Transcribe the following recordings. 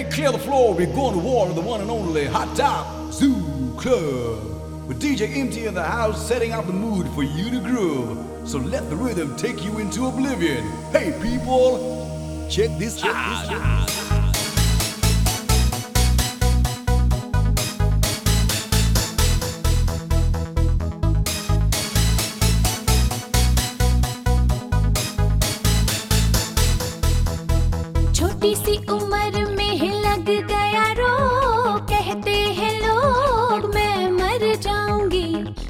Clear the floor, we're going to war with the one and only Hot Top Zoo Club. With DJ Empty in the house, setting out the mood for you to groove. So let the rhythm take you into oblivion. Hey people, check this out. छोटी सी उम्र में ही लग गया रो, कहते हैं लोग मैं मर जाऊंगी।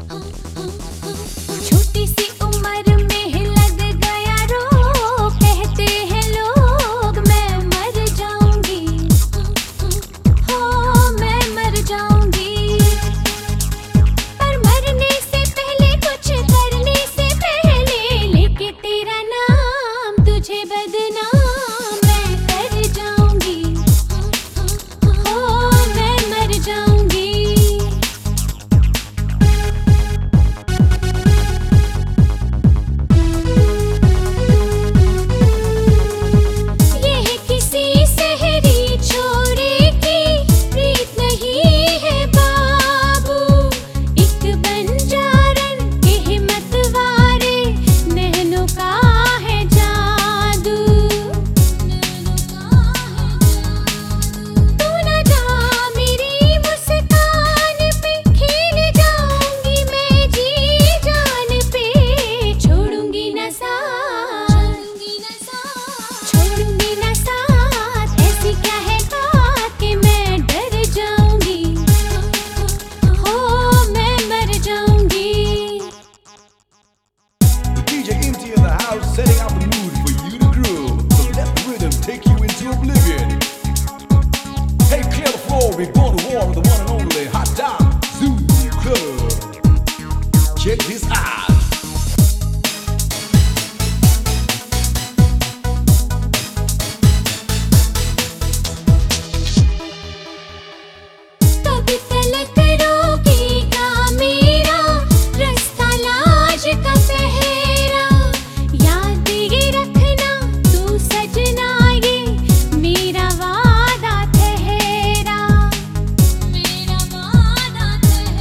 छोटी सी उम्र में ही लग गया रो, कहते हैं लोग मैं मर जाऊंगी। हो मैं मर जाऊंगी, पर मरने से पहले कुछ करने से पहले लेके तेरा नाम तुझे बदनाम setting out the mood for you to groove. So let the rhythm take you into oblivion. Hey, clear the floor, we're going to war with the one and only Hot Top Zoo Club. Check this out.